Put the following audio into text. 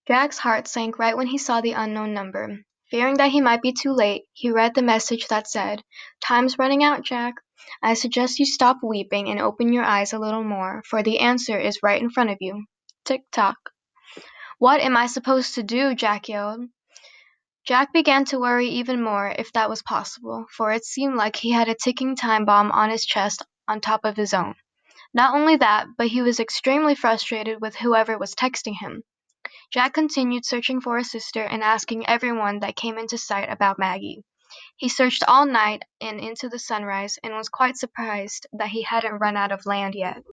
Jack's heart sank right when he saw the unknown number. Fearing that he might be too late, he read the message that said, "Time's running out, Jack. I suggest you stop weeping and open your eyes a little more, for the answer is right in front of you." Tick-tock. "What am I supposed to do?" Jack yelled. Jack began to worry even more, if that was possible, for it seemed like he had a ticking time bomb on his chest on top of his own. Not only that, but he was extremely frustrated with whoever was texting him. Jack continued searching for his sister and asking everyone that came into sight about Maggie. He searched all night and into the sunrise and was quite surprised that he hadn't run out of land yet.